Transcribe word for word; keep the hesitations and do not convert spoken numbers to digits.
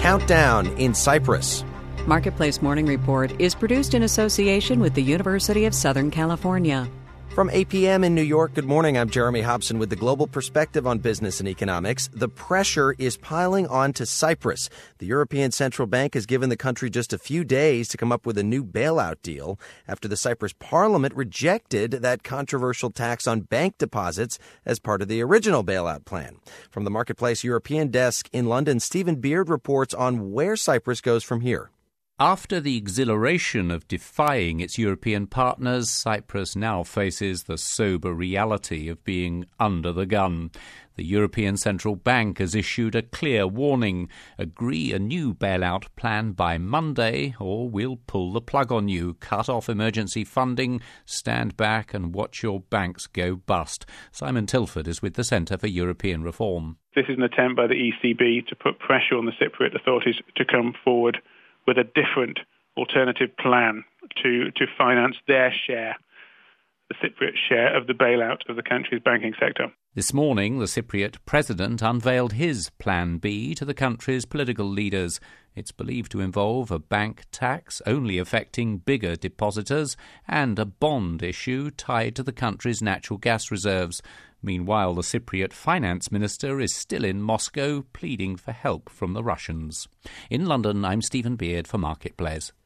countdown in Cyprus. Marketplace Morning Report is produced in association with the University of Southern California. From eight p.m. in New York, good morning. I'm Jeremy Hobson with the global perspective on business and economics. The pressure is piling on to Cyprus. The European Central Bank has given the country just a few days to come up with a new bailout deal after the Cyprus parliament rejected that controversial tax on bank deposits as part of the original bailout plan. From the Marketplace European desk in London, Stephen Beard reports on where Cyprus goes from here. After the exhilaration of defying its European partners, Cyprus now faces the sober reality of being under the gun. The European Central Bank has issued a clear warning: agree a new bailout plan by Monday or we'll pull the plug on you, cut off emergency funding, stand back and watch your banks go bust. Simon Tilford is with the Centre for European Reform. This is an attempt by the E C B to put pressure on the Cypriot authorities to come forward with a different alternative plan to, to finance their share, the Cypriot share of the bailout of the country's banking sector. This morning, the Cypriot president unveiled his Plan B to the country's political leaders. It's believed to involve a bank tax only affecting bigger depositors and a bond issue tied to the country's natural gas reserves. Meanwhile, the Cypriot finance minister is still in Moscow pleading for help from the Russians. In London, I'm Stephen Beard for Marketplace.